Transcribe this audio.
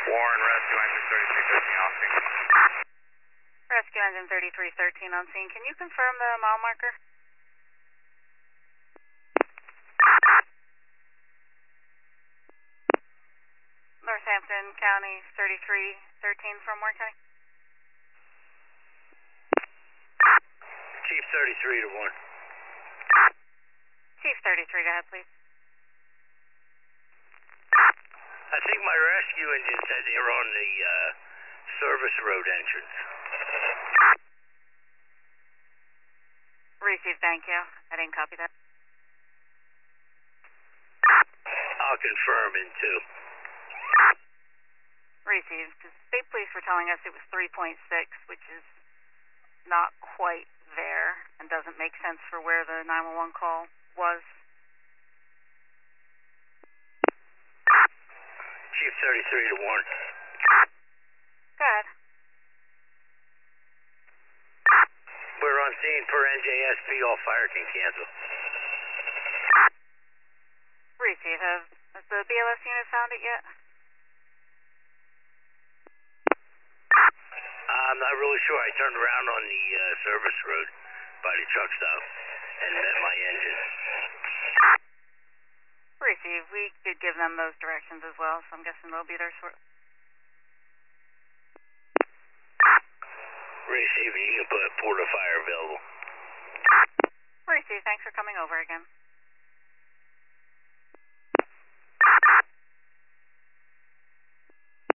Warren, Rescue Engine 3313 on scene. Rescue Engine 3313 on scene. Can you confirm the mile marker? Northampton County 3313 from Warren County. Chief 33 to 1. Chief 33, go ahead, please. I think my rescue engine said they were on the service road entrance. Received, thank you. I didn't copy that. I'll confirm in 2. Received. State police were telling us it was 3.6, which is not quite there and doesn't make sense for where the 911 call was. Chief 33 to 1. Go ahead. We're on scene for NJSP. All fire can cancel. Receive. Has the BLS unit found it yet? I'm not really sure. I turned around on the service road by the truck stop and met my engine. Receive. We did give them those directions as well, so I'm guessing they'll be there shortly. Receive, you can put a port of fire available. Receive. Thanks for coming over again.